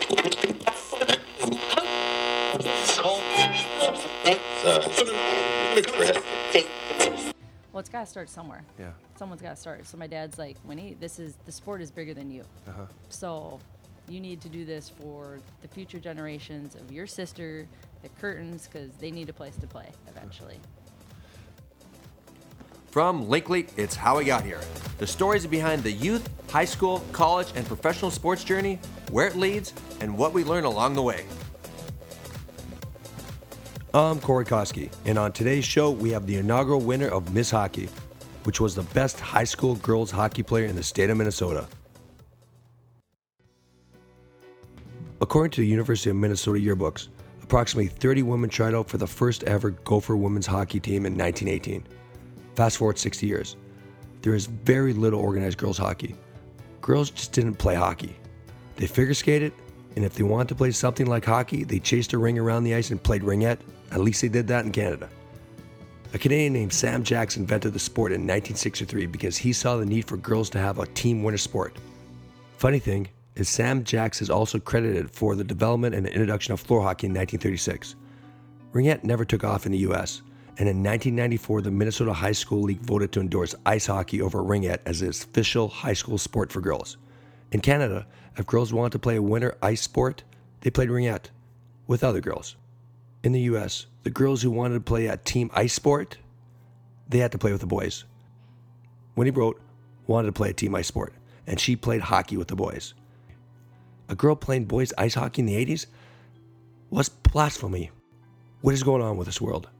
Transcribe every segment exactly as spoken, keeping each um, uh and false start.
Well, it's got to start somewhere. Yeah. Someone's got to start. So my dad's like, Winnie, this is the sport is bigger than you. Uh-huh. So you need to do this for the future generations of your sister, the Curtins, because they need a place to play eventually. From Linkley, it's How I Got Here. The stories behind the youth, high school, college, and professional sports journey, where it leads, and what we learn along the way. I'm Corey Koski, and on today's show, we have the inaugural winner of Miss Hockey, which was the best high school girls hockey player in the state of Minnesota. According to the University of Minnesota yearbooks, approximately thirty women tried out for the first ever Gopher women's hockey team in nineteen eighteen. Fast forward sixty years. There is very little organized girls hockey. Girls just didn't play hockey. They figure skated, and if they wanted to play something like hockey, they chased a ring around the ice and played ringette. At least they did that in Canada. A Canadian named Sam Jacks invented the sport in nineteen sixty-three because he saw the need for girls to have a team winter sport. Funny thing is Sam Jacks is also credited for the development and introduction of floor hockey in nineteen thirty-six. Ringette never took off in the U S, and in nineteen ninety-four the Minnesota High School League voted to endorse ice hockey over ringette as its official high school sport for girls. In Canada, if girls wanted to play a winter ice sport, they played ringette with other girls. In the U S, the girls who wanted to play a team ice sport, they had to play with the boys. Winnie Brodt wanted to play a team ice sport, and she played hockey with the boys. A girl playing boys ice hockey in the eighties? What's blasphemy? What is going on with this world?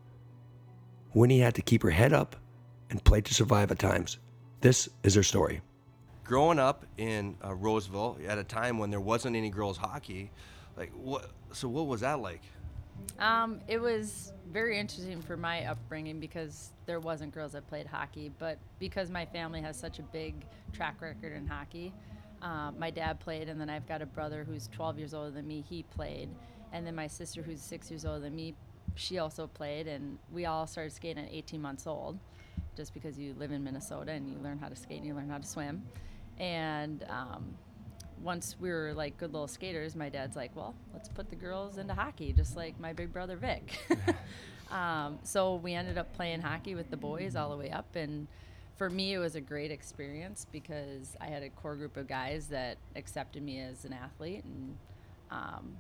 Winnie had to keep her head up and play to survive at times. This is her story. Growing up in uh, Roseville at a time when there wasn't any girls hockey, like what? So what was that like? Um, it was very interesting for my upbringing because there wasn't girls that played hockey, but because my family has such a big track record in hockey, uh, my dad played, and then I've got a brother who's twelve years older than me, he played, and then my sister who's six years older than me, she also played, and we all started skating at eighteen months old, just because you live in Minnesota and you learn how to skate and you learn how to swim. And um, once we were like good little skaters, my dad's like, well, let's put the girls into hockey, just like my big brother Vic. um, so we ended up playing hockey with the boys all the way up, and for me it was a great experience because I had a core group of guys that accepted me as an athlete. And um,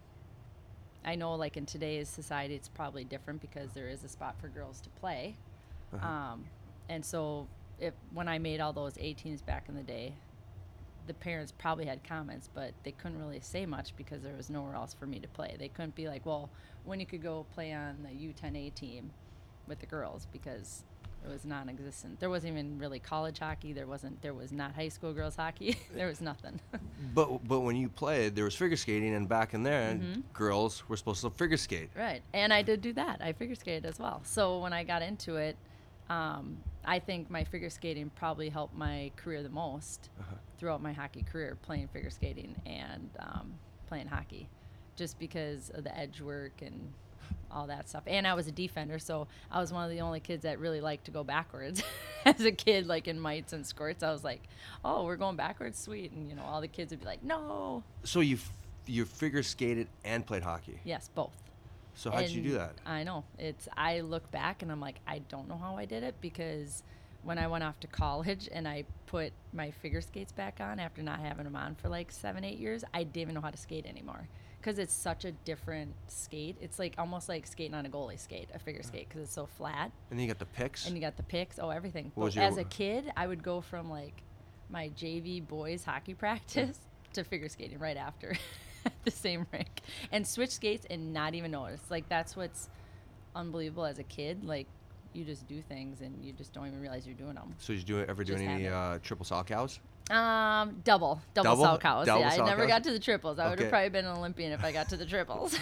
I know like in today's society it's probably different because there is a spot for girls to play. Uh-huh. Um, and so if when I made all those A-teams back in the day, the parents probably had comments, but they couldn't really say much because there was nowhere else for me to play. They couldn't be like, well, when you could go play on the U ten A team with the girls, because it was non-existent. There wasn't even really college hockey. There wasn't. There was not high school girls hockey. There was nothing. But but when you played, there was figure skating, and back in there, Mm-hmm. girls were supposed to figure skate. Right, and I did do that. I figure skated as well. So when I got into it, um, I think my figure skating probably helped my career the most uh-huh. throughout my hockey career, playing figure skating and um, playing hockey, just because of the edge work and all that stuff. And I was a defender, so I was one of the only kids that really liked to go backwards. As a kid, like in mites and squirts, I was like, oh, we're going backwards, sweet. And, you know, all the kids would be like, no. So you f- you figure skated and played hockey? Yes, both. So how did you do that? I know. It's. I look back and I'm like, I don't know how I did it, because when I went off to college and I put my figure skates back on after not having them on for like seven, eight years, I didn't even know how to skate anymore, because it's such a different skate. It's like almost like skating on a goalie skate, a figure skate, because it's so flat. And then you got the picks? And you got the picks. Oh, everything. What was But your- as a kid, I would go from like my J V boys hockey practice to figure skating right after at the same rink, and switch skates and not even notice. Like, that's what's unbelievable as a kid. Like, you just do things and you just don't even realize you're doing them. So did you do, ever do Just any have it. uh, triple sock cows? Um, double, double, Double? sock house. Double Yeah, I sock never house? got to the triples. I would Okay. have probably been an Olympian if I got to the triples.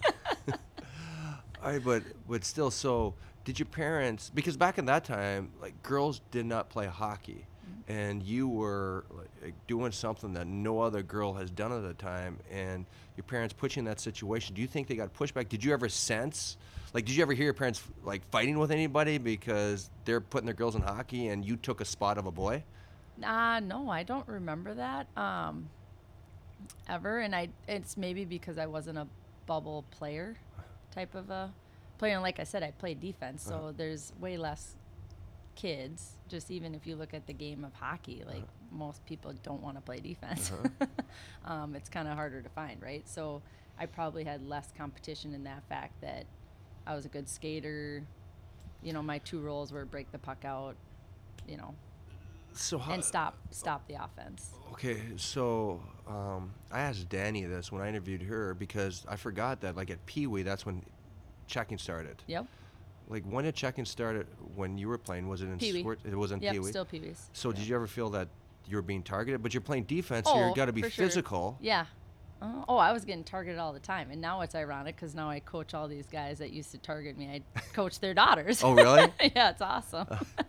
All right, but but still, so did your parents, because back in that time, like, girls did not play hockey, mm-hmm. and you were like doing something that no other girl has done at the time, and your parents put you in that situation. Do you think they got pushback? Did you ever sense, like, did you ever hear your parents like fighting with anybody because they're putting their girls in hockey and you took a spot of a boy? Uh, no, I don't remember that. Um, ever, and I it's maybe because I wasn't a bubble player type of a player. And like I said, I played defense, so Uh-huh. there's way less kids. Just even if you look at the game of hockey, like most people don't want to play defense. um, it's kind of harder to find, right? So I probably had less competition in that fact that I was a good skater. You know, my two roles were break the puck out, you know, So how, and stop stop the offense. Okay, so um, I asked Danny this when I interviewed her because I forgot that, like at Pee Wee, that's when checking started. Yep. Like when did checking start? When you were playing, was it in Pee Wee. sport? It was in Yep, Pee Wee. still Pee Wees. So Yep. did you ever feel that you were being targeted? But you're playing defense, so Oh, you got to be for sure. physical. Yeah. Uh, oh, I was getting targeted all the time, and now it's ironic because now I coach all these guys that used to target me. I coach their daughters. Oh, really? Yeah, it's awesome.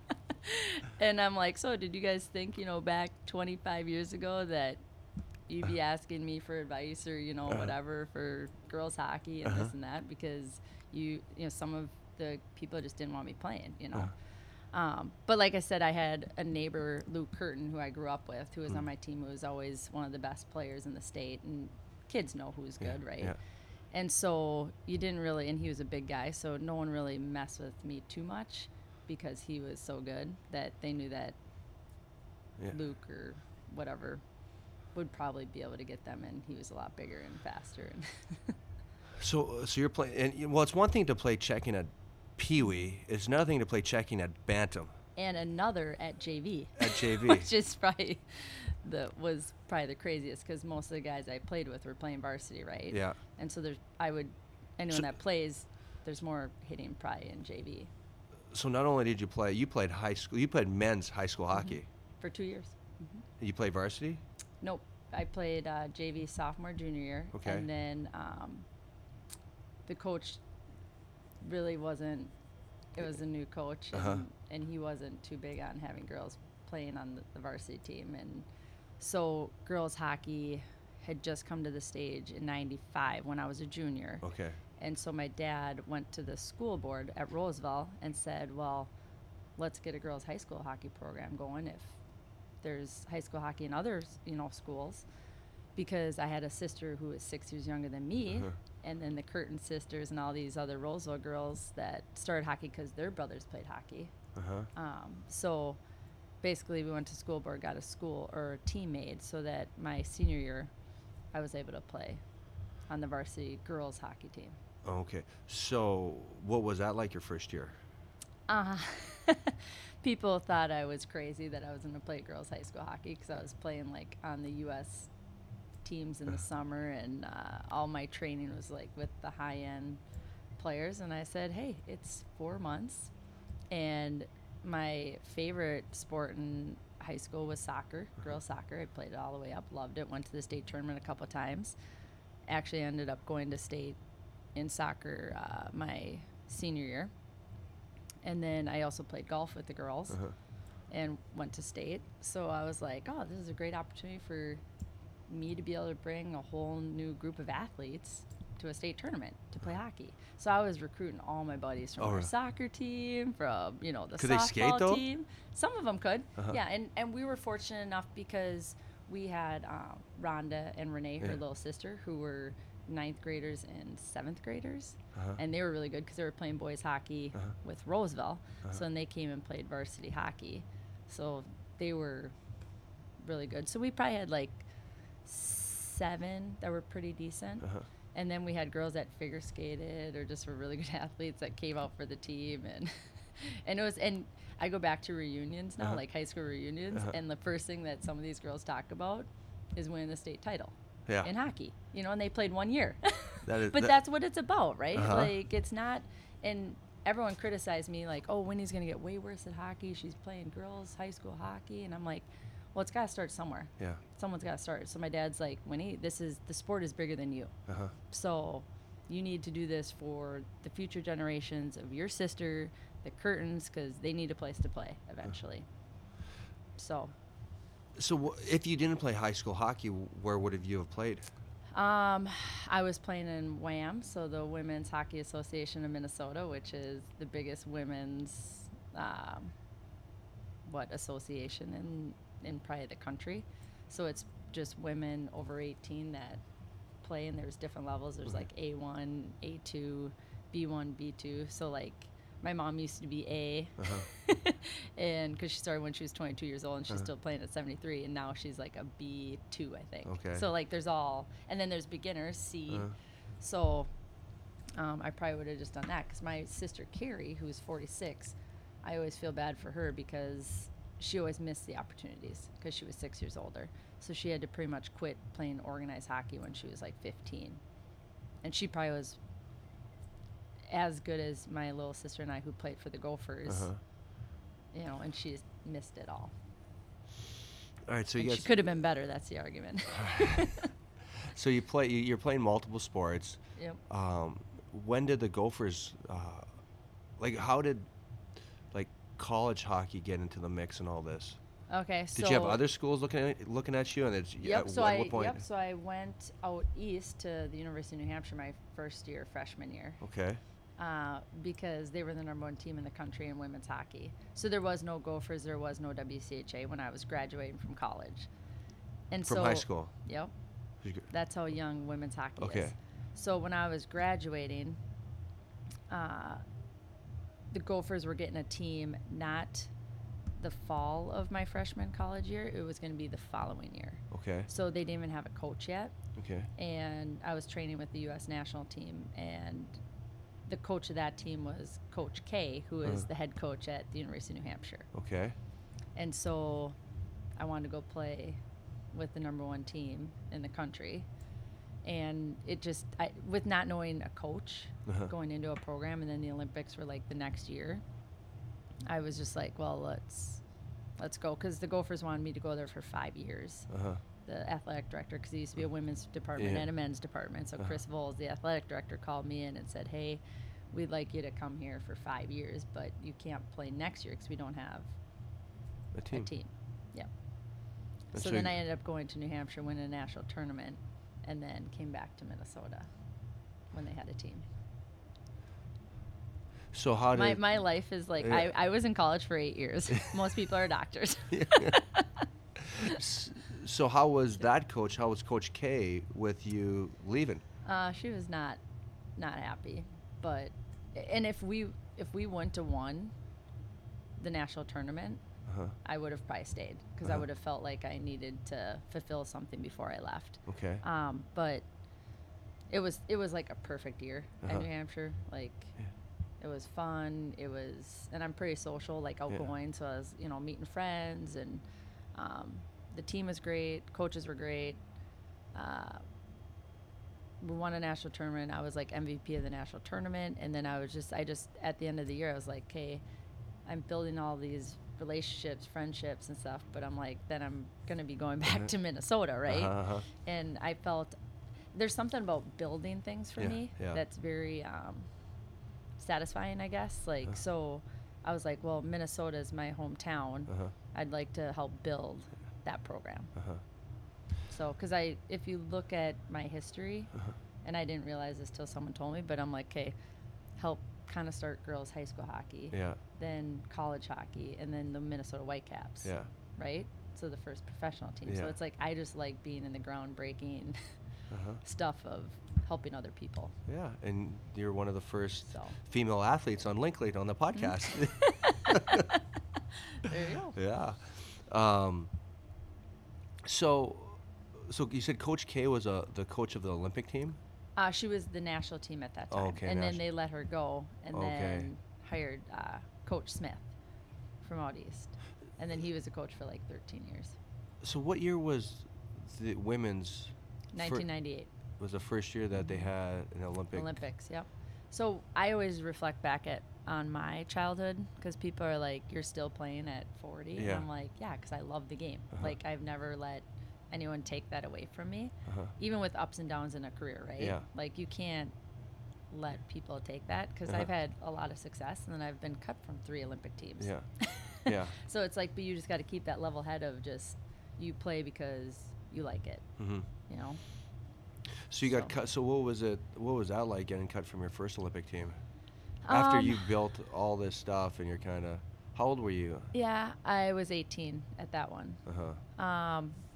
And I'm like, so did you guys think, you know, back twenty-five years ago that you'd be asking me for advice or, you know, Uh-huh. whatever for girls hockey and Uh-huh. this and that because you, you know, some of the people just didn't want me playing, you know. Uh-huh. Um, but like I said, I had a neighbor, Luke Curtin, who I grew up with, who was Mm. on my team, who was always one of the best players in the state, and kids know who's Yeah, good, right? yeah. And so you didn't really, and he was a big guy, so no one really messed with me too much because he was so good that they knew that Yeah. Luke or whatever would probably be able to get them, and he was a lot bigger and faster. And So, so you're playing, and you- well, it's one thing to play checking at Pee Wee. It's another thing to play checking at Bantam, and another at J V. at J V. Which is probably the was probably the craziest because most of the guys I played with were playing varsity, right? Yeah. And so there's I would anyone So- that plays, there's more hitting probably in J V So not only did you play, you played high school. You played men's high school Mm-hmm. hockey. for two years. You played varsity. Nope, I played uh, J V sophomore junior year, Okay. and then um, the coach really wasn't. It was a new coach, and, Uh-huh. and he wasn't too big on having girls playing on the, the varsity team, and so girls hockey had just come to the stage in ninety-five when I was a junior. Okay. And so my dad went to the school board at Roseville and said, well, let's get a girls high school hockey program going if there's high school hockey in other, you know, schools. Because I had a sister who was six years younger than me, Uh-huh. and then the Curtin sisters and all these other Roseville girls that started hockey because their brothers played hockey. Uh huh. Um, so basically we went to school board, got a school or a team made so that my senior year I was able to play on the varsity girls hockey team. Okay. So what was that like your first year? Uh, people thought I was crazy that I was going to play girls high school hockey because I was playing like on the U S teams in the summer, and uh, all my training was like with the high end players. And I said, hey, it's four months, and my favorite sport in high school was soccer, girls soccer. I played it all the way up, loved it. Went to the state tournament a couple of times. Actually, ended up going to state in soccer uh, my senior year. And then I also played golf with the girls Uh-huh. and went to state. So I was like, oh, this is a great opportunity for me to be able to bring a whole new group of athletes to a state tournament to play hockey. So I was recruiting all my buddies from Oh, our really? soccer team, from, you know, the Could they softball skate, though? team. Some of them could. Uh-huh. Yeah, and, and we were fortunate enough because we had um, Rhonda and Renee, her Yeah. little sister, who were ninth graders and seventh graders. Uh-huh. And they were really good because they were playing boys hockey Uh-huh. with Roseville. Uh-huh. So then they came and played varsity hockey. So they were really good. So we probably had like seven that were pretty decent. Uh-huh. And then we had girls that figure skated or just were really good athletes that came out for the team. And and it was, and I go back to reunions now, Uh-huh. like high school reunions. Uh-huh. And the first thing that some of these girls talk about is winning the state title Yeah. in hockey, you know, and they played one year. That is- but that- that's what it's about, right? Uh-huh. Like, it's not, and everyone criticized me, like, oh, Winnie's going to get way worse at hockey. She's playing girls high school hockey. And I'm like, well, it's got to start somewhere. Yeah. Someone's got to start. So my dad's like, Winnie, this is, the sport is bigger than you. Uh-huh. So you need to do this for the future generations of your sister, the Curtins, because they need a place to play eventually. So So wh- if you didn't play high school hockey, where would have you have played? Um, I was playing in W A M, so the Women's Hockey Association of Minnesota, which is the biggest women's, um, what, association in, in probably the country. So it's just women over eighteen that play, and there's different levels. There's like A one, A two, B one, B two. So like my mom used to be A, uh-huh. and because she started when she was twenty-two years old, and she's uh-huh. still playing at seventy-three, and now she's like a B two, I think. Okay. So like there's all, and then there's beginners, C. Uh-huh. So um, I probably would have just done that, because my sister Carrie, who's forty-six, I always feel bad for her because she always missed the opportunities because she was six years older. So she had to pretty much quit playing organized hockey when she was like fifteen. And she probably was as good as my little sister and I, who played for the Gophers. Uh-huh. You know, and she missed it all. All right, so and you guys, she could have been better. That's the argument. So you play. You're playing multiple sports. Yep. Um, when did the Gophers, uh, like, how did, like, college hockey get into the mix and all this? Okay, so did you have other schools looking at looking at you, and it's, yep. at, So at I what point? yep. So I went out east to the University of New Hampshire my first year, freshman year. Okay. Uh, because they were the number one team in the country in women's hockey. So there was no Gophers, there was no W C H A when I was graduating from college. And from so, high school. Yep. That's how young women's hockey okay. is. So when I was graduating, uh, the Gophers were getting a team not the fall of my freshman college year. It was going to be the following year. Okay. So they didn't even have a coach yet. Okay. And I was training with the U S national team, and the coach of that team was Coach K, who is uh. the head coach at the University of New Hampshire. Okay. And so I wanted to go play with the number one team in the country. And it just, I, with not knowing a coach uh-huh. going into a program, and then the Olympics were like the next year, I was just like, well, let's let's go. Because the Gophers wanted me to go there for five years. Uh-huh. The athletic director, because he used to be a women's department yeah. and a men's department. So uh-huh. Chris Voles, the athletic director, called me in and said, hey, we'd like you to come here for five years, but you can't play next year because we don't have a team. A team. Yeah. And so so then I ended up going to New Hampshire, winning a national tournament, and then came back to Minnesota when they had a team. So how did... My, my life is like, yeah. I, I was in college for eight years. Most people are doctors. So how was that coach, how was Coach K with you leaving? Uh, she was not not happy. But, and if we if we wouldn't have won the national tournament, uh-huh. I would have probably stayed, because uh-huh. I would have felt like I needed to fulfill something before I left. Okay. Um, but it was it was like a perfect year uh-huh. at New Hampshire. Like, yeah. It was fun. It was, and I'm pretty social, like outgoing. Yeah. So I was, you know, meeting friends, and um, the team was great. Coaches were great. Uh, we won a national tournament. I was like M V P of the national tournament. And then I was just, I just, at the end of the year, I was like, okay, I'm building all these relationships, friendships and stuff. But I'm like, then I'm going to be going back uh-huh. to Minnesota, right? Uh-huh. And I felt there's something about building things for yeah, me yeah. that's very um, satisfying, I guess. Like, uh-huh. so I was like, well, Minnesota is my hometown. Uh-huh. I'd like to help build that program. Uh-huh. So, because I, if you look at my history, uh-huh. and I didn't realize this till someone told me, but I'm like, okay, help kind of start girls high school hockey, yeah, then college hockey, and then the Minnesota Whitecaps, yeah, right? So the first professional team. Yeah. So it's like, I just like being in the groundbreaking uh-huh. stuff of helping other people. Yeah, and you're one of the first so. female athletes on Linklade on the podcast. There you go. Yeah. Um, so, so you said Coach K was a, the coach of the Olympic team? Uh, she was the national team at that time. Oh, okay, and nat- then they let her go, and okay. then hired uh, Coach Smith from out east. And then he was a coach for like thirteen years. So what year was the women's? nineteen ninety-eight. Fir- was the first year that they had an Olympic? Olympics, yep. So I always reflect back at on my childhood, because people are like, you're still playing at forty? Yeah. And I'm like, yeah, because I love the game. Uh-huh. Like, I've never let anyone take that away from me, uh-huh. even with ups and downs in a career, right? Yeah. Like, you can't let people take that, because uh-huh. I've had a lot of success, and then I've been cut from three Olympic teams. Yeah. Yeah. So it's like, but you just got to keep that level head of just, you play because you like it, mm-hmm. you know? So you got so. cut. So what was it? What was that like, getting cut from your first Olympic team? After um, you built all this stuff, and you're kind of, how old were you? Yeah, I was eighteen at that one. Uh-huh. Um,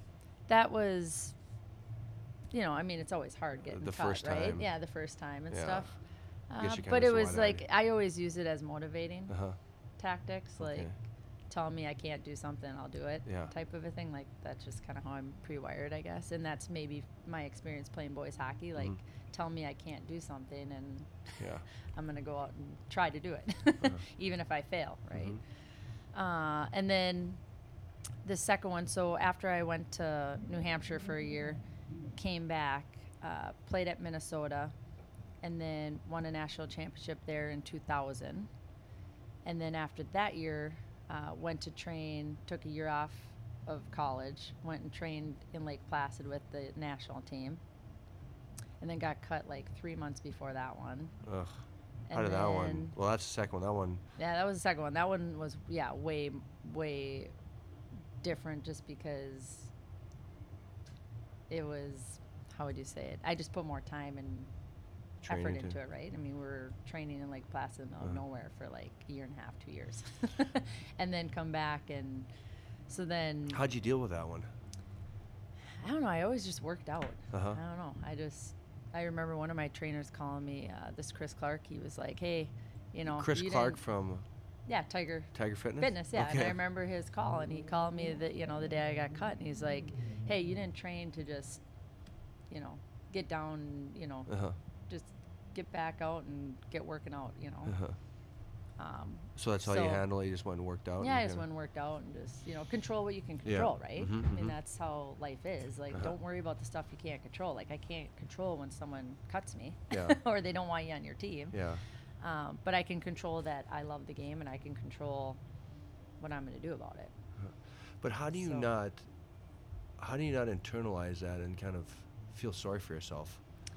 that was, you know, I mean, it's always hard getting The cut, first right? time. Yeah, the first time and Yeah. stuff. Guess Uh, you kinda but it was was wide-eyed. like I always use it as motivating Uh huh. tactics, like Okay. telling me I can't do something, I'll do it, Yeah. type of a thing. Like that's just kind of how I'm pre-wired, I guess. And that's maybe my experience playing boys hockey. Like Mhm. tell me I can't do something, and Yeah. I'm gonna go out and try to do it, Uh-huh. even if I fail, right? Mhm. Uh, and then the second one, so after I went to New Hampshire for a year, came back, uh, played at Minnesota, and then won a national championship there in two thousand. And then after that year, uh, went to train, took a year off of college, went and trained in Lake Placid with the national team, and then got cut like three months before that one. Ugh. And How did that one? then- Well, that's the second one. That one. Yeah, that was the second one. That one was, yeah, way, way different just because it was, how would you say it? I just put more time and effort Training into to- it, right? I mean, we were training in Lake Placid in the middle of Uh-huh. nowhere for like a year and a half, two years. And then come back. And so then, How'd you deal with that one? I don't know, I always just worked out. Uh-huh. I don't know. I just, I remember one of my trainers calling me, uh, this Chris Clark, he was like, hey, you know, Chris you Clark didn't- from yeah, Tiger Tiger Fitness. Fitness, yeah. And Okay. I remember his call, and he called me the you know the day I got cut, and he's like, "Hey, you didn't train to just, you know, get down, you know, Uh huh. just get back out and get working out, you know." Uh huh. Um, So that's how you So- handle it. You just went and worked out. yeah, I and just kinda- went and worked out and just you know control what you can Yeah. control, right? Mhm, I mean mhm. that's how life is. Like, Uh-huh. don't worry about the stuff you can't control. Like I can't control when someone cuts me, Yeah. or they don't want you on your team. Yeah. Um, but I can control that I love the game, and I can control what I'm going to do about it. But how do you So- not? How do you not internalize that and kind of feel sorry for yourself?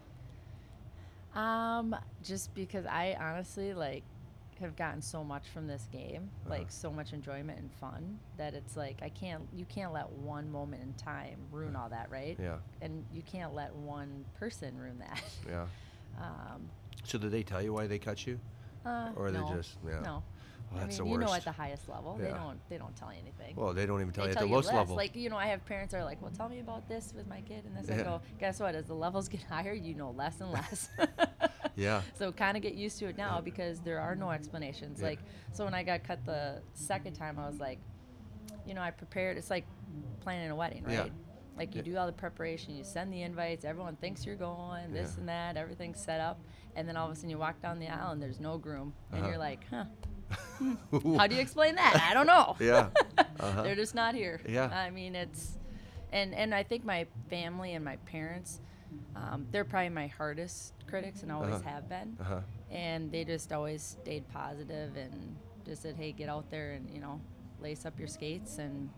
Um, just because I honestly like have gotten so much from this game, Uh-huh. like so much enjoyment and fun that it's like I can't you can't let one moment in time ruin all that, right? Yeah. And you can't let one person ruin that. Yeah. um, So did they tell you why they cut you? uh, Or they no, just- yeah. no. Well, I that's mean, the you know, worst. at the highest level, they Yeah. don't they don't tell you anything. Well, they don't even tell They you at tell the you lowest less. level. Like, you know, I have parents that are like, well, tell me about this with my kid and this. I Yeah. go, guess what? As the levels get higher, you know less and less. Yeah. So kind of get used to it now because there are no explanations. Yeah. Like, so when I got cut the second time, I was like, you know, I prepared. It's like planning a wedding, right? Yeah. Like you Yeah. do all the preparation, you send the invites, everyone thinks you're going, this Yeah. and that, everything's set up, and then all of a sudden you walk down the aisle and there's no groom, and Uh-huh. you're like, huh? How do you explain that? I don't know. Yeah. Uh-huh. They're just not here. Yeah. I mean, it's, and and I think my family and my parents, um, they're probably my hardest critics and always Uh-huh. have been. Uh-huh. And they just always stayed positive and just said, hey, get out there and, you know, lace up your skates. And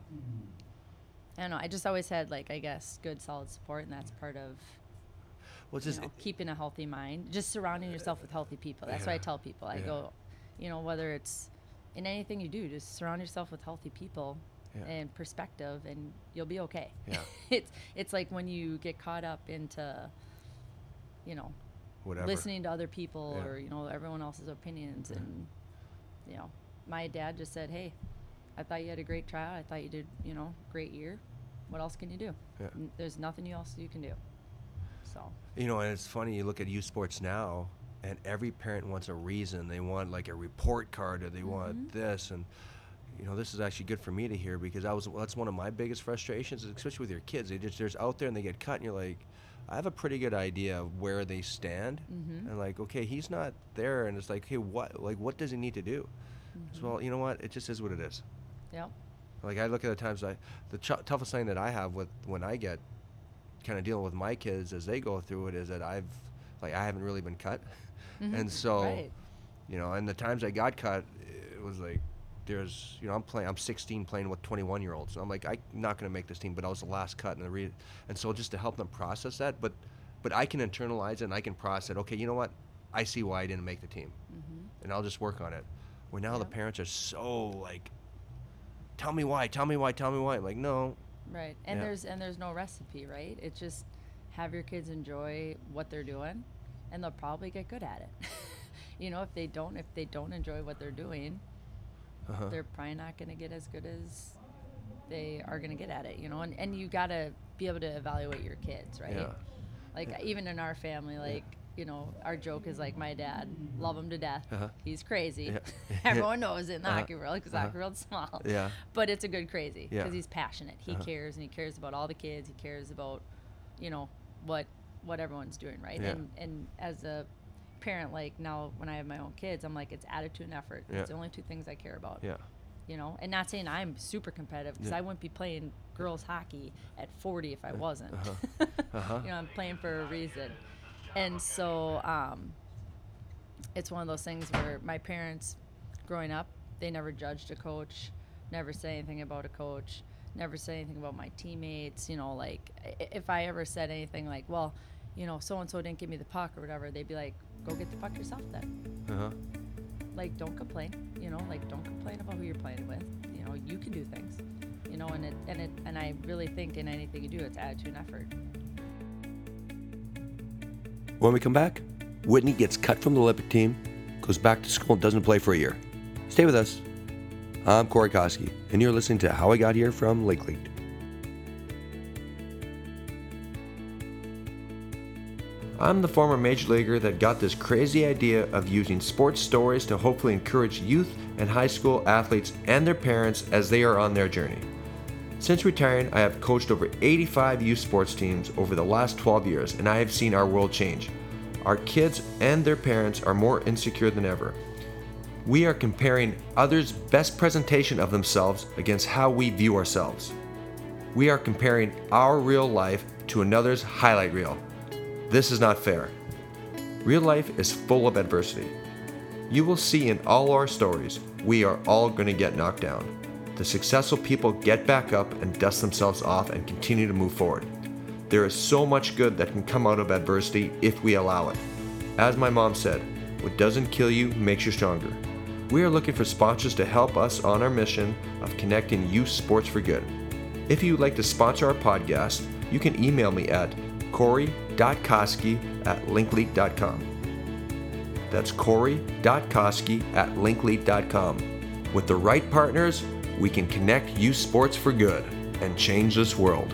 I don't know, I just always had, like, I guess, good, solid support. And that's part of What's you this? know, keeping a healthy mind, just surrounding yourself with healthy people. That's what I Yeah. tell people. I Yeah. go, you know, whether it's in anything you do, just surround yourself with healthy people Yeah. and perspective, and you'll be okay. Yeah. it's it's like when you get caught up into, you know, Whatever. listening to other people Yeah. or you know everyone else's opinions, Yeah. and you know, my dad just said, "Hey, I thought you had a great tryout. I thought you did, you know, great year. What else can you do? Yeah. N- There's nothing else you can do." So. You know, and it's funny, you look at youth sports now, and every parent wants a reason. They want like a report card, or they want this. And, you know, this is actually good for me to hear because I was that's one of my biggest frustrations, especially with your kids. They just, there's out there and they get cut, and you're like, I have a pretty good idea of where they stand. Mhm. And like, okay, he's not there. And it's like, hey, what, like, what does he need to do? So, well, you know what? It just is what it is. Yep. Like I look at the times I, the ch- toughest thing that I have with when I get kind of dealing with my kids as they go through it is that I've, like I haven't really been cut, Mhm. and so, Right. you know, and the times I got cut, it was like, there's, you know, I'm playing, I'm sixteen playing with twenty-one year olds. So I'm like, I'm not gonna make this team, but I was the last cut, and the re- and so just to help them process that, but, but I can internalize it and I can process it. Okay, you know what? I see why I didn't make the team, Mhm. and I'll just work on it. Where now the Yep. parents are so like, tell me why, tell me why, tell me why. I'm like, no. Right. And Yeah. there's and there's no recipe, right? It's just have your kids enjoy what they're doing, and they'll probably get good at it. You know, if they don't if they don't enjoy what they're doing, Uh-huh. they're probably not going to get as good as they are going to get at it, you know. And and you got to be able to evaluate your kids, right? Yeah. Like Yeah. even in our family, like, you know, our joke is like my dad, love him to death. Uh-huh. He's crazy. Yeah. Everyone knows it in the Uh-huh. hockey world because Uh-huh. hockey world's small. Yeah. But it's a good crazy because Yeah. he's passionate. He Uh-huh. cares and he cares about all the kids. He cares about, you know, what what everyone's doing, right? Yeah. And and as a parent, like now when I have my own kids, I'm like, it's attitude and effort. Yeah. It's the only two things I care about. Yeah. You know, and not saying I'm super competitive because Yeah. I wouldn't be playing girls hockey at forty if I wasn't. Uh-huh. Uh-huh. You know, I'm playing for a reason. And so um, it's one of those things where my parents, growing up, they never judged a coach, never said anything about a coach, never said anything about my teammates. You know, like i- if I ever said anything like, well, you know, so-and-so didn't give me the puck or whatever, they'd be like, go get the puck yourself then. Uh-huh. Like, don't complain, you know, like don't complain about who you're playing with. You know, you can do things, you know, and it, and it, and I really think in anything you do, it's attitude and effort. When we come back, Whitney gets cut from the Olympic team, goes back to school and doesn't play for a year. Stay with us. I'm Corey Koski, and you're listening to How I Got Here from Link Lead. I'm the former major leaguer that got this crazy idea of using sports stories to hopefully encourage youth and high school athletes and their parents as they are on their journey. Since retiring, I have coached over eighty-five youth sports teams over the last twelve years, and I have seen our world change. Our kids and their parents are more insecure than ever. We are comparing others' best presentation of themselves against how we view ourselves. We are comparing our real life to another's highlight reel. This is not fair. Real life is full of adversity. You will see in all our stories, we are all going to get knocked down. The successful people get back up and dust themselves off and continue to move forward. There is so much good that can come out of adversity if we allow it. As my mom said, what doesn't kill you makes you stronger. We are looking for sponsors to help us on our mission of connecting youth sports for good. If you'd like to sponsor our podcast, you can email me at corey dot koski at linklead dot com. That's corey dot koski at linklead dot com. With the right partners, we can connect youth sports for good and change this world.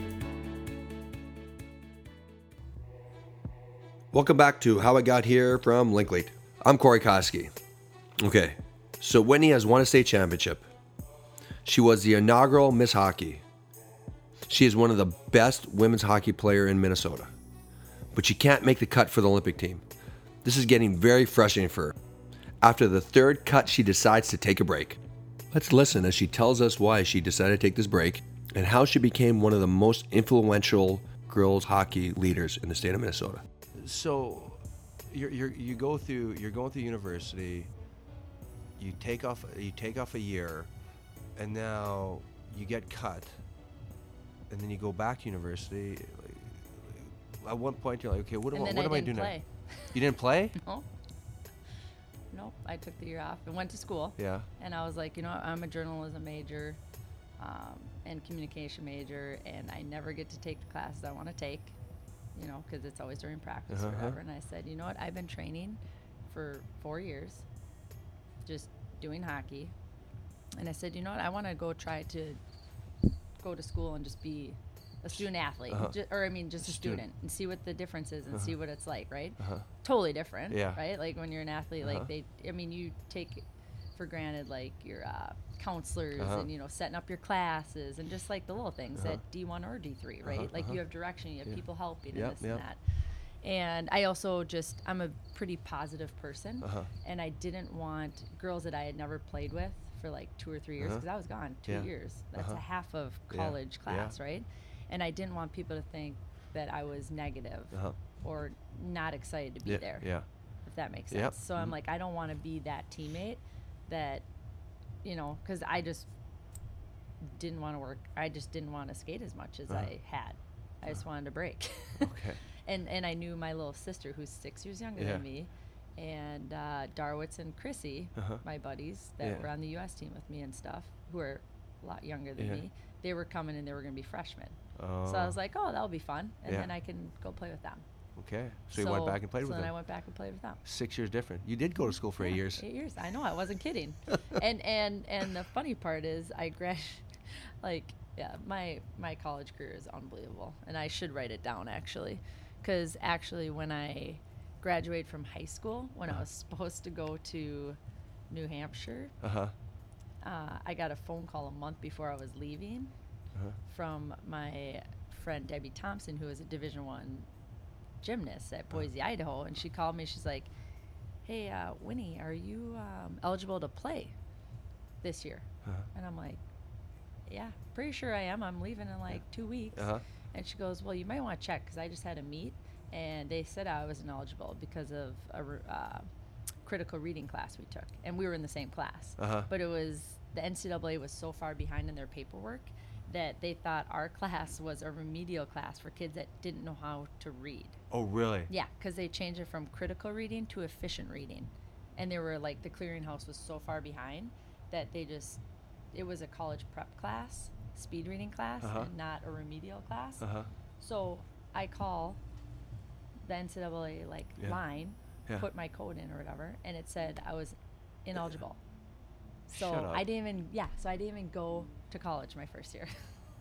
Welcome back to How I Got Here from Link Lead. I'm Corey Koski. Okay, so Whitney has won a state championship. She was the inaugural Miss Hockey. She is one of the best women's hockey player in Minnesota. But she can't make the cut for the Olympic team. This is getting very frustrating for her. After the third cut, she decides to take a break. Let's listen as she tells us why she decided to take this break and how she became one of the most influential girls hockey leaders in the state of Minnesota. So, you're, you're you go through you're going through university. You take off you take off a year, and now you get cut, and then you go back to university. At one point, you're like, okay, what am, And I, then what I am I didn't doing play. now? You didn't play? No. Nope. I took the year off and went to school. Yeah. And I was like, you know, what, I'm a journalism major um, and communication major, and I never get to take the classes I want to take, you know, because it's always during practice Uh-huh. or whatever. And I said, you know what? I've been training for four years, just doing hockey. And I said, you know what? I want to go try to go to school and just be a student athlete, Uh-huh. ju- or I mean, just a Student. student, and see what the difference is and Uh-huh. see what it's like, right? Uh-huh. Totally different, Yeah. right? Like when you're an athlete, Uh-huh. like they, I mean, you take for granted like your uh, counselors Uh-huh. and you know setting up your classes and just like the little things Uh-huh. at D one or D three, right? Uh-huh, like uh-huh. you have direction, you have Yeah. people helping Yep, and this yep. and that. And I also just I'm a pretty positive person, Uh-huh. and I didn't want girls that I had never played with for like two or three years Uh-huh. because I was gone two Yeah. years. That's Uh-huh. a half of Yeah. college Yeah. class, right? And I didn't want people to think that I was negative Uh-huh. or not excited to be Yeah. there, Yeah. if that makes sense. Yep. So I'm Mhm. like, I don't want to be that teammate that, you know, because I just didn't want to work. I just didn't want to skate as much as Uh-huh. I had. I just wanted to break. Okay. and and I knew my little sister, who's six years younger Yeah. than me, and uh, Darwitz and Chrissy, Uh-huh. my buddies that Yeah. were on the U S team with me and stuff, who are a lot younger than Yeah. me. They were coming and they were going to be freshmen. Oh. So I was like, oh, that'll be fun, and Yeah. then I can go play with them. Okay. So, you went back and played so with then them. I went back and played with them. Six years different. You did go to school for eight Yeah, years. Eight years. I know. I wasn't kidding. and and and the funny part is, I grad, Like, yeah, my my college career is unbelievable, and I should write it down actually, because actually when I graduated from high school, when I was supposed to go to New Hampshire, Uh-huh. uh, I got a phone call a month before I was leaving Uh-huh. from my friend Debbie Thompson, who is a Division One gymnast at Boise, Idaho, and she called me. She's like, "Hey, uh, Winnie, are you um, eligible to play this year?" Uh-huh. And I'm like, "Yeah, pretty sure I am. I'm leaving in like two weeks." Uh-huh. And she goes, "Well, you might want to check because I just had a meet, and they said I was ineligible because of a re- uh, critical reading class we took, and we were in the same class. Uh-huh. But it was the N C double A was so far behind in their paperwork that they thought our class was a remedial class for kids that didn't know how to read. Oh, really? Yeah, because they changed it from critical reading to efficient reading, and they were like the clearinghouse was so far behind that they just it was a college prep class, speed reading class, Uh-huh. and not a remedial class. Uh-huh. So I call the N C double A like Yeah. line, Yeah. put my code in or whatever, and it said I was ineligible. So Shut up. I didn't even yeah, so I didn't even go to college my first year.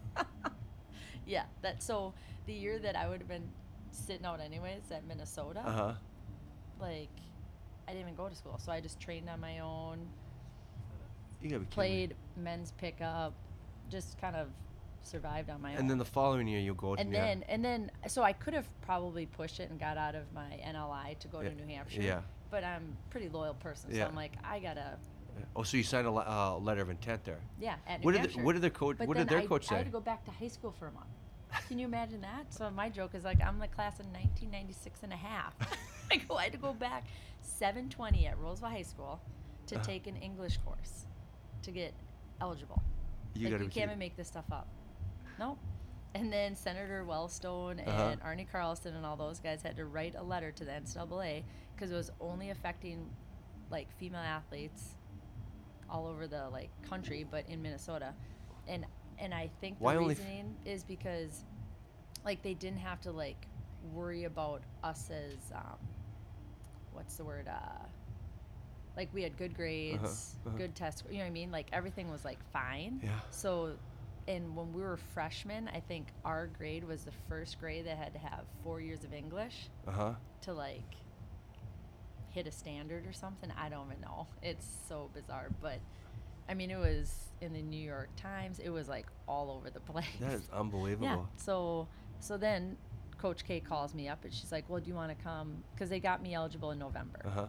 Yeah, that so the year that I would have been sitting out anyways at Minnesota, Uh-huh. like I didn't even go to school. So I just trained on my own, You gotta be kidding me. played men's pickup, just kind of survived on my own. And then the following year you'll go to and yeah. then and then so I could have probably pushed it and got out of my N L I to go Yeah, to New Hampshire. yeah. But I'm a pretty loyal person, so Yeah. I'm like I gotta Oh, so you signed a le- uh, letter of intent there. yeah at New What did Hampshire. the, what did their coach But what then did their I, coach I say? had to go back to high school for a month. Can you imagine that? So my joke is like I'm the class of nineteen ninety-six and a half. I go I had to go back seven twenty at Roseville High School to Uh-huh. take an English course to get eligible. You like gotta you be can't kidding. even make this stuff up. Nope. And then Senator Wellstone and Uh-huh. Arnie Carlson and all those guys had to write a letter to the N C double A because it was only affecting like female athletes all over the like country, but in Minnesota. And and I think the Why only f- reasoning is because like they didn't have to like worry about us as um, what's the word uh, like we had good grades, uh-huh. good test, you know what I mean? Like everything was like fine. Yeah. So, and when we were freshmen, I think our grade was the first grade that had to have four years of English Uh-huh. to like hit a standard or something. I don't even know. It's so bizarre, but I mean, it was in the New York Times. It was like all over the place. That is unbelievable. Yeah. So, so then Coach K calls me up and she's like, "Well, do you want to come?" Because they got me eligible in November. Uh-huh.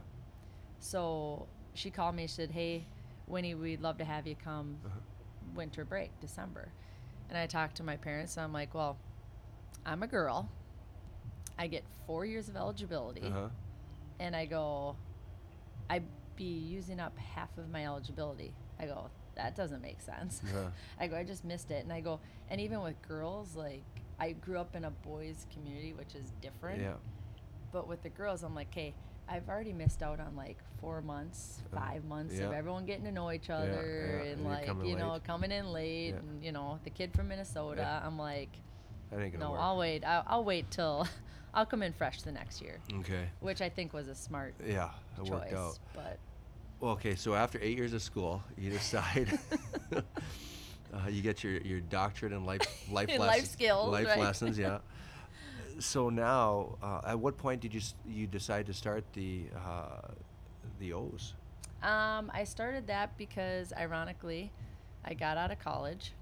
So she called me. She said, "Hey, Winnie, we'd love to have you come Uh-huh. winter break, December." And I talked to my parents. And I'm like, "Well, I'm a girl. I get four years of eligibility, Uh-huh. and I go, I'd be using up half of my eligibility." I go, "That doesn't make sense." Uh-huh. I go, "I just missed it." And I go, and even with girls, like I grew up in a boys' community, which is different. Yeah. But with the girls, I'm like, "Okay, I've already missed out on like four months, Uh, five months yeah. of everyone getting to know each other yeah, and and you're like, coming you know, late. coming in late Yeah. and, you know, the kid from Minnesota." Yeah. I'm like, That ain't gonna "No, work. I'll wait. I'll, I'll wait till I'll come in fresh the next year," Okay. which I think was a smart Yeah, it choice. worked out. But Well, okay, so after eight years of school, you decide uh, you get your, your doctorate in life life, In lessons, life skills, life right? lessons, yeah. So now, uh, at what point did you s- you decide to start the uh, the O's? Um, I started that because, ironically, I got out of college,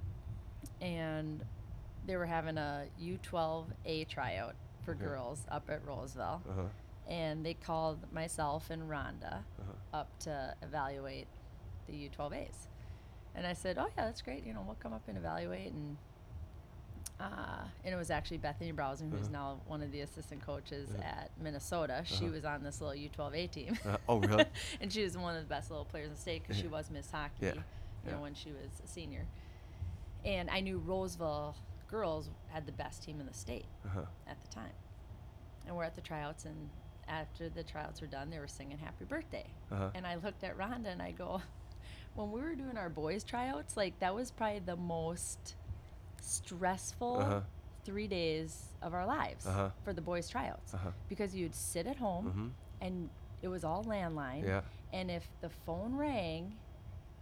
and they were having a U twelve A tryout for Okay. girls up at Roseville, Uh-huh. and they called myself and Rhonda Uh-huh. up to evaluate the U twelve A's. And I said, "Oh yeah, that's great. You know, we'll come up and evaluate." And uh, and it was actually Bethany Browsen, who's Uh-huh. now one of the assistant coaches Uh-huh. at Minnesota. She Uh-huh. was on this little U twelve A team. Uh, oh, really? And she was one of the best little players in the state because she Yeah. was Miss Hockey, Yeah. you Yeah. know, when she was a senior. And I knew Roseville girls had the best team in the state Uh-huh. at the time. And we're at the tryouts, and after the tryouts were done, they were singing "Happy Birthday." Uh-huh. And I looked at Rhonda and I go, when we were doing our boys' tryouts, like that was probably the most stressful Uh-huh. three days of our lives Uh-huh. for the boys' tryouts Uh-huh. because you'd sit at home Mhm. and it was all landline. Yeah. And if the phone rang,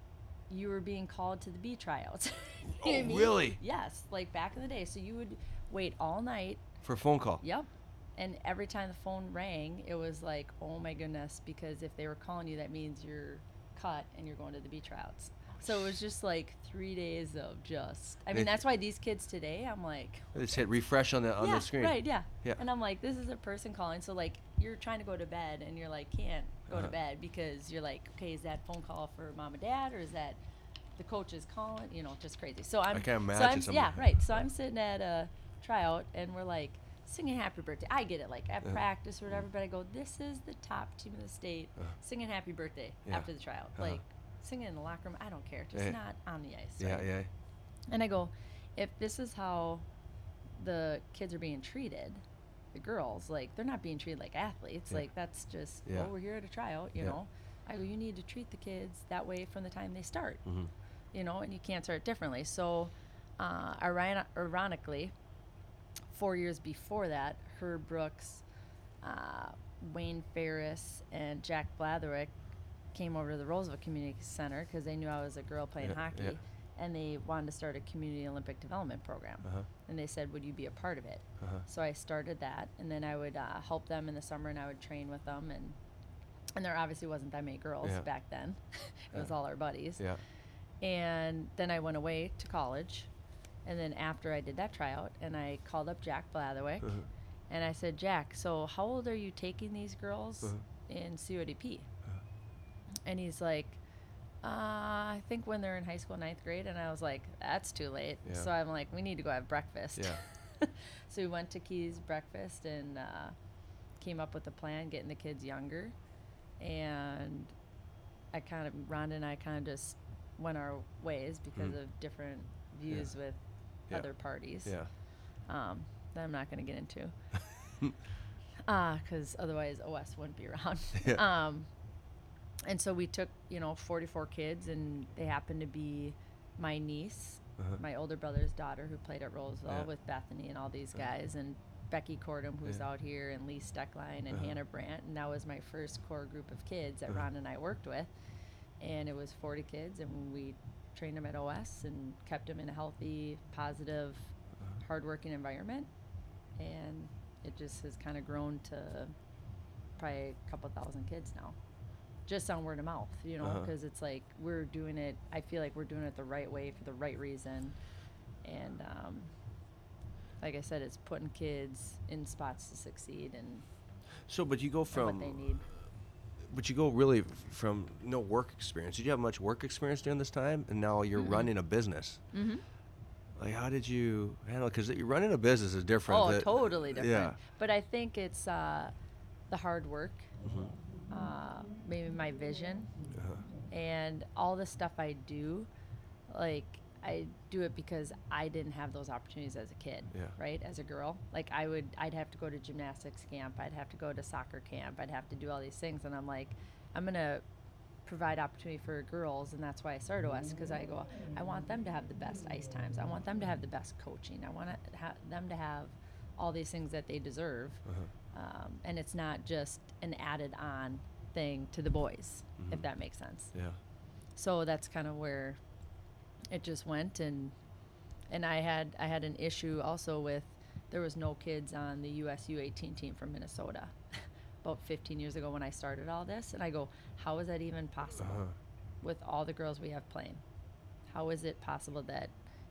you were being called to the B tryouts. You know Oh, what I mean? really? Yes, like back in the day. So you would wait all night. For a phone call. Yep. And every time the phone rang, it was like, oh my goodness, because if they were calling you, that means you're cut and you're going to the B tryouts. So it was just like three days of just, I mean, It- that's why these kids today, I'm like, They just hit refresh on the on yeah, the screen. right, yeah. Yeah. And I'm like, this is a person calling. So like, you're trying to go to bed and you're like, can't go Uh-huh. to bed because you're like, okay, is that phone call for mom and dad or is that the coach is calling? You know, just crazy. So I'm, I can't so imagine I'm, something yeah, like that. right. So I'm sitting at a tryout and we're like singing happy birthday. I get it, like at Yeah. practice or whatever, but I go, this is the top team of the state Uh-huh. singing happy birthday Yeah. after the tryout. Uh-huh. Like singing in the locker room, I don't care, just Yeah. not on the ice. Yeah, right? yeah. And I go, if this is how the kids are being treated, the girls, like they're not being treated like athletes. Yeah. Like that's just, Yeah. oh, we're here at a tryout, you Yeah. know. I go, you need to treat the kids that way from the time they start, Mm-hmm. you know, and you can't start differently. So, uh, iron- ironically, four years before that, Herb Brooks, uh, Wayne Ferris, and Jack Blatherwick came over to the Roosevelt Community Center because they knew I was a girl playing Yeah, hockey, yeah. and they wanted to start a community Olympic development program. Uh-huh. And they said, would you be a part of it? Uh-huh. So I started that, and then I would uh, help them in the summer, and I would train with them. And and there obviously wasn't that many girls Yeah. back then. It was Yeah. all our buddies. Yeah. And then I went away to college. And then after I did that tryout, and I called up Jack Blatherwick, Uh-huh. and I said, Jack, so how old are you taking these girls Uh-huh. in C O D P? Uh-huh. And he's like, uh, I think when they're in high school, ninth grade. And I was like, that's too late. Yeah. So I'm like, we need to go have breakfast. Yeah. So we went to Keys breakfast and uh, came up with a plan, getting the kids younger. And I kind of, Rhonda and I kind of just went our ways because Mhm. of different views with Yeah. other parties. Yeah. Um, that I'm not going to get into. Because uh, otherwise O S wouldn't be around. Yeah. Um, and so we took, you know, forty-four kids, and they happened to be my niece, Uh-huh. my older brother's daughter, who played at Roseville Yeah. with Bethany and all these Uh-huh. guys, and Becky Cordum, who's Yeah. out here, and Lee Steckline, and Uh-huh. Hannah Brandt. And that was my first core group of kids that Uh-huh. Ron and I worked with. And it was forty kids, and we trained them at O S and kept them in a healthy, positive, Uh-huh. hardworking environment. And it just has kind of grown to probably a couple thousand kids now, just on word of mouth, you know, Uh-huh. because it's like we're doing it. I feel like we're doing it the right way for the right reason, and um, like I said, it's putting kids in spots to succeed and, So, but you go and from what they need. But you go really f- from no work experience. Did you have much work experience during this time? And now you're Mm-mm. running a business. Mm-hmm. Like, how did you handle it? Because you're running a business is different. Oh, that- totally different. Yeah. But I think it's uh, the hard work, Mhm. uh, maybe my vision, Uh-huh. and all the stuff I do, like I do it because I didn't have those opportunities as a kid, Yeah. right? As a girl, like I would, I'd have to go to gymnastics camp, I'd have to go to soccer camp, I'd have to do all these things, and I'm like, I'm gonna provide opportunity for girls, and that's why I started O S, because I go, I want them to have the best ice times, I want them to have the best coaching, I want to ha- them to have all these things that they deserve, Uh-huh. um, and it's not just an added on thing to the boys, Mhm. if that makes sense. Yeah. So that's kind of where it just went, and and I had I had an issue also with there was no kids on the U S U eighteen team from Minnesota about fifteen years ago when I started all this, and I go, how is that even possible Uh-huh. with all the girls we have playing? How is it possible that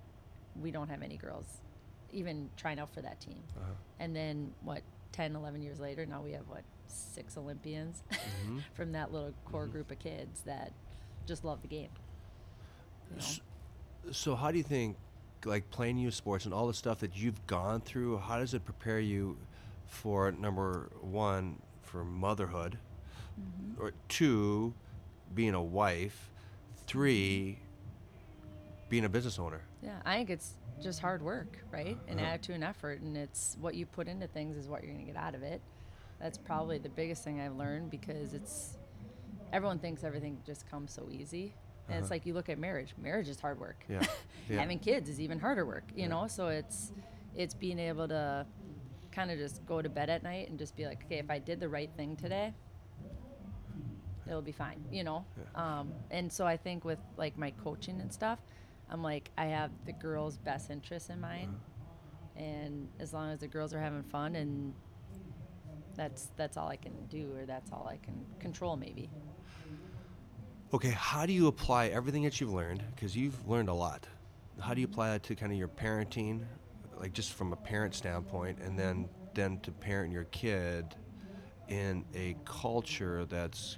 we don't have any girls even trying out for that team? Uh-huh. And then what, ten, eleven years later, now we have what, six Olympians Mhm. from that little core Mhm. group of kids that just love the game. You know? S- So, how do you think, like playing youth sports and all the stuff that you've gone through, how does it prepare you for number one, for motherhood, Mhm. or two, being a wife, three, being a business owner? Yeah, I think it's just hard work, right? And Uh-huh. attitude and effort, and it's what you put into things is what you're going to get out of it. That's probably the biggest thing I've learned, because it's everyone thinks everything just comes so easy. And it's Uh-huh. like you look at marriage. Marriage is hard work. Yeah, yeah. Having kids is even harder work, you Yeah. know? So it's it's being able to kind of just go to bed at night and just be like, okay, if I did the right thing today, it'll be fine, you know? Yeah. Um, and so I think with like my coaching and stuff, I'm like, I have the girls' best interests in mind. Uh-huh. And as long as the girls are having fun, and that's, that's all I can do, or that's all I can control maybe. Okay, how do you apply everything that you've learned? Because you've learned a lot. How do you apply that to kind of your parenting, like just from a parent standpoint, and then then to parent your kid in a culture that's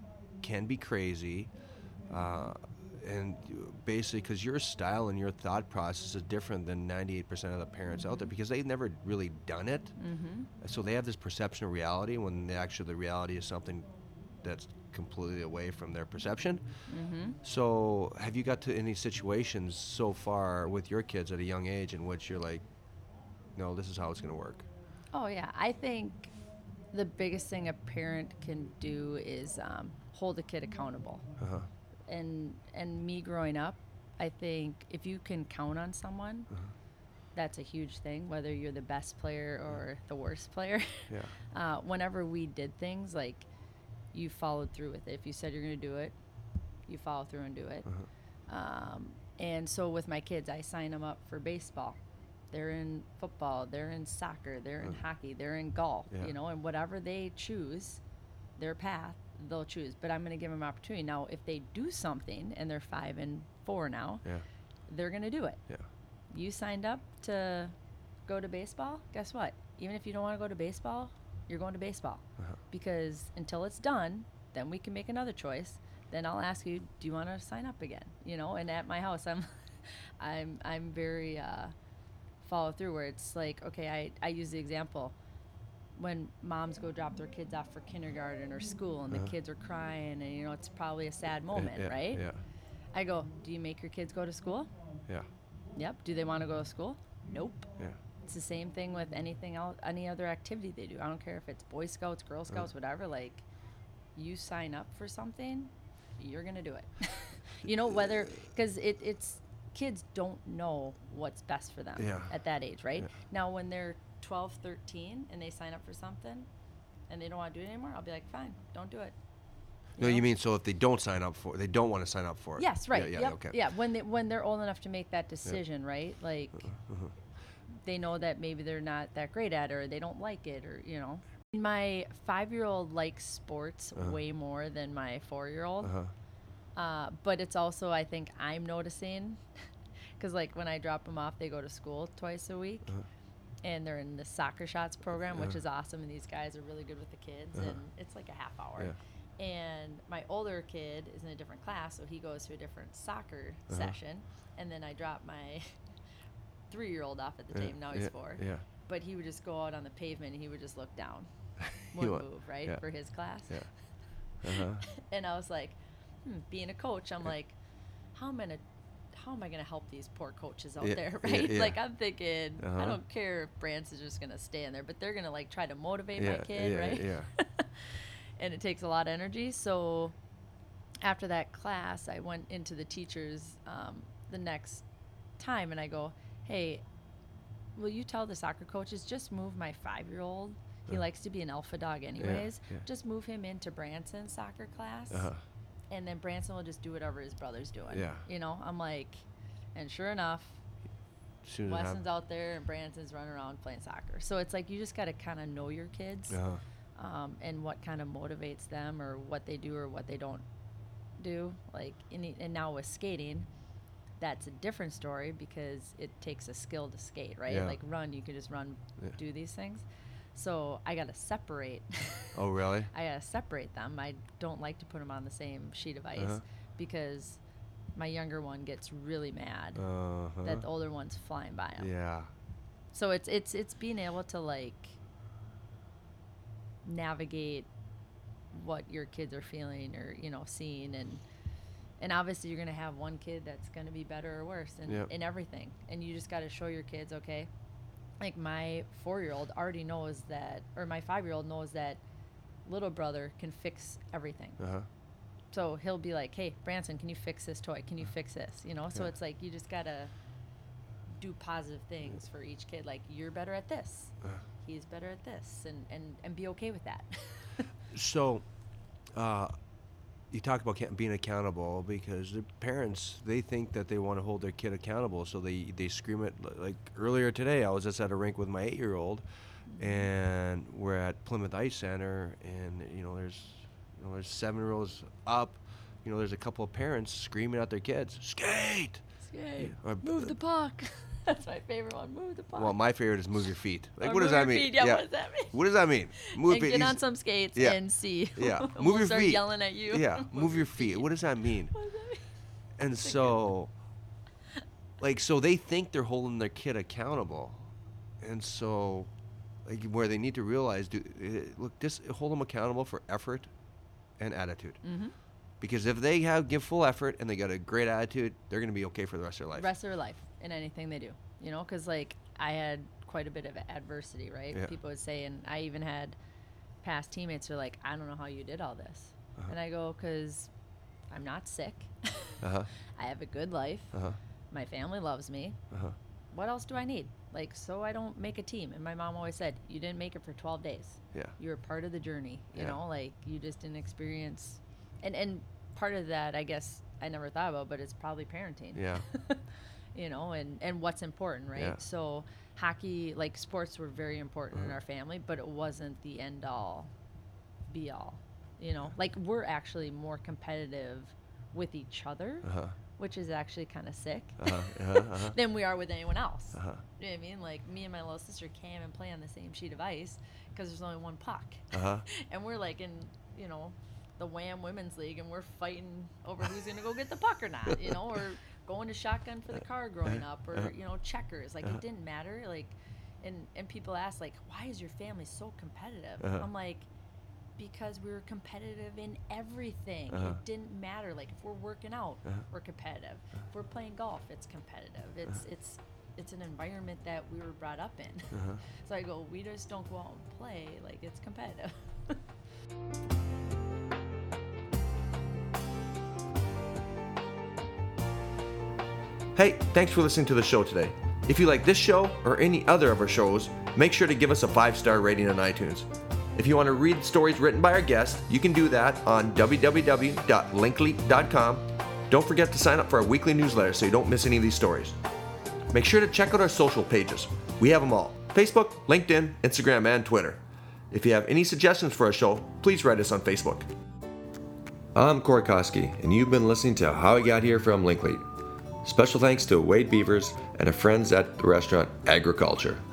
can be crazy, uh, and basically because your style and your thought process is different than ninety-eight percent of the parents Mm-hmm. out there because they've never really done it. Mm-hmm. So they have this perception of reality when the, actually the reality is something that's completely away from their perception. Mm-hmm. So have you got to any situations so far with your kids at a young age in which you're like, no, this is how it's going to work? Oh, yeah. I think the biggest thing a parent can do is um, hold a kid accountable. Uh-huh. And and me growing up, I think if you can count on someone, Uh-huh. that's a huge thing, whether you're the best player or the worst player. Yeah. uh, whenever we did things, like, you followed through with it. If you said you're going to do it, you follow through and do it. Uh-huh. Um, and so with my kids, I sign them up for baseball. They're in football, they're in soccer, they're in Uh-huh. hockey, they're in golf, Yeah. you know, and whatever they choose, their path, they'll choose. But I'm going to give them opportunity. Now, if they do something and they're five and four now, Yeah. they're going to do it. Yeah. You signed up to go to baseball, guess what? Even if you don't want to go to baseball, you're going to baseball. Uh-huh. Because until it's done, then we can make another choice. Then I'll ask you, do you want to sign up again? You know, and at my house, I'm, I'm, I'm very uh, follow through. Where it's like, okay, I, I use the example when moms go drop their kids off for kindergarten or school, and Uh-huh. the kids are crying, and you know, it's probably a sad moment, yeah, right? Yeah. I go, do you make your kids go to school? Yeah. Yep. Do they want to go to school? Nope. Yeah. It's the same thing with anything else, any other activity they do. I don't care if it's Boy Scouts, Girl Scouts, whatever. Like, you sign up for something, you're gonna do it. You know, whether because it, it's kids don't know what's best for them Yeah. at that age, right? Yeah. Now, when they're twelve, thirteen, and they sign up for something, and they don't want to do it anymore, I'll be like, fine, don't do it. No, know? you mean so if they don't sign up for, they don't want to sign up for it. Yes, right. Yeah. Yeah. Yep. Okay. Yeah, when they when they're old enough to make that decision, right? Like, Uh-huh. they know that maybe they're not that great at it, or they don't like it, or you know. My five-year-old likes sports Uh-huh. way more than my four-year-old. Uh-huh. Uh, but it's also, I think I'm noticing, because like when I drop them off, they go to school twice a week, Uh-huh. and they're in the soccer shots program, which Uh-huh. is awesome. And these guys are really good with the kids, Uh-huh. and it's like a half hour. Yeah. And my older kid is in a different class, so he goes to a different soccer Uh-huh. session. And then I drop my three-year-old off at the Yeah, time. Now he's yeah, four. Yeah. But he would just go out on the pavement and he would just look down. You One want- move, right, yeah. for his class. Yeah. Uh-huh. And I was like, hmm, being a coach, I'm like, how am I gonna, how am I gonna help these poor coaches out Yeah, there, yeah, right? yeah. Like I'm thinking, Uh-huh. I don't care if Branson's just gonna stand there, but they're gonna like try to motivate Yeah, my kid, yeah, right? yeah. And it takes a lot of energy. So after that class, I went into the teachers um, the next time, and I go, hey, will you tell the soccer coaches, just move my five-year-old. He Uh. likes to be an alpha dog anyways. yeah. Just move him into Branson's soccer class, Uh-huh. and then Branson will just do whatever his brother's doing. Yeah. You know, I'm like, and sure enough, Soon as it hap- Weston's out there and Branson's running around playing soccer. So it's like you just got to kind of know your kids Uh-huh. um, and what kind of motivates them, or what they do or what they don't do. Like, in the, and now with skating, that's a different story because it takes a skill to skate, right? Yeah. Like run, you can just run, Yeah. do these things. So I got to separate. Oh, really? I got to separate them. I don't like to put them on the same sheet of ice Uh-huh. because my younger one gets really mad Uh-huh. that the older one's flying by him. Yeah. So it's it's it's being able to like navigate what your kids are feeling or you know seeing, and and obviously you're gonna have one kid that's gonna be better or worse in, Yep. in everything, and you just got to show your kids, okay, like my four-year-old already knows that, or my five-year-old knows that little brother can fix everything. Uh-huh. So he'll be like, hey, Branson, can you fix this toy? Can you fix this? You know, so Yeah. it's like you just got to do positive things for each kid. Like, you're better at this. Uh. He's better at this. And, and, and be okay with that. So, uh, you talk about ca- being accountable because the parents, they think that they want to hold their kid accountable, so they, they scream it. li- Like earlier today, I was just at a rink with my eight-year-old, and we're at Plymouth Ice Center, and you know there's you know there's seven rows up, you know there's a couple of parents screaming at their kids, skate. Skate. Or- Move the puck. That's my favorite one. Move the puck. Well, my favorite is move your feet. Like, Or what does move that your mean? feet. Yeah, what does that mean? What does that mean? Move and your get feet. on some skates Yeah. and see. Yeah, And move we'll your start feet. yelling at you. Yeah, move your feet. What does that mean? What does that mean? And so, like, so they think they're holding their kid accountable, and so, like, where they need to realize, do uh, look, just hold them accountable for effort and attitude. Mm-hmm. Because if they have give full effort and they got a great attitude, they're going to be okay for the rest of their life. Rest of their life in anything they do, you know, because like I had quite a bit of adversity, right? Yeah. People would say, and I even had past teammates who are like, I don't know how you did all this. Uh-huh. And I go, because I'm not sick. Uh-huh. I have a good life. Uh-huh. My family loves me. Uh-huh. What else do I need? Like, so I don't make a team. And my mom always said, you didn't make it for twelve days. Yeah. You were part of the journey, you Yeah. know, like you just didn't experience. And, and part of that, I guess I never thought about, but it's probably parenting. Yeah. You know, and, and what's important, right? Yeah. So hockey, like sports were very important in Uh-huh. our family, but it wasn't the end all, be all. You know, like we're actually more competitive with each other, Uh-huh. which is actually kind of sick, Uh-huh. Uh-huh. Uh-huh. than we are with anyone else. Uh-huh. You know what I mean? Like me and my little sister can't even play on the same sheet of ice because there's only one puck. Uh-huh. And we're like in, you know, the Wham Women's League, and we're fighting over who's going to go get the puck or not, you know, or going to shotgun for the car growing up, or, you know, checkers. Like, it didn't matter. Like, and, and people ask, like, why is your family so competitive? Uh-huh. I'm like, because we were competitive in everything. Uh-huh. It didn't matter. Like, if we're working out, Uh-huh. we're competitive. If we're playing golf, it's competitive. It's, it's, it's an environment that we were brought up in. Uh-huh. So I go, we just don't go out and play. Like, it's competitive. Hey, thanks for listening to the show today. If you like this show or any other of our shows, make sure to give us a five-star rating on iTunes. If you want to read stories written by our guests, you can do that on w w w dot linkleap dot com. Don't forget to sign up for our weekly newsletter so you don't miss any of these stories. Make sure to check out our social pages. We have them all: Facebook, LinkedIn, Instagram, and Twitter. If you have any suggestions for our show, please write us on Facebook. I'm Corey Koski, and you've been listening to How I Got Here from Linkleap. Special thanks to Wade Beavers and our friends at the restaurant Agriculture.